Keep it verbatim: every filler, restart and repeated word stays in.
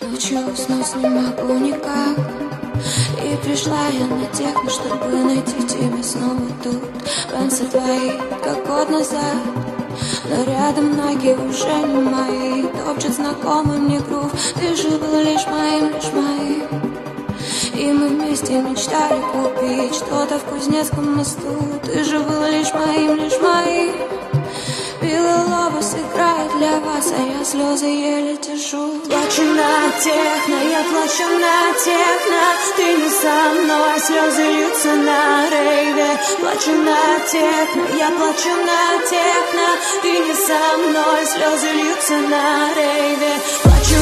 Ночью уснуть не могу никак. И пришла я на техно, чтобы найти тебя снова тут. Пальцы твои, как год назад, но рядом ноги уже не мои. Топчет знакомый мне грув. Ты же был лишь моим, лишь моим. И мы вместе мечтали купить что-то в Кузнецком мосту. Ты же был лишь моим, лишь моим. Вилла-Лобос играет для вас, а я слезы еле держу. Плачу на техно, я плачу на техно. Ты не со мной, слезы льются на рейве. Плачу на техно, я плачу на техно. Ты не со мной, слезы льются на рейве. Плачу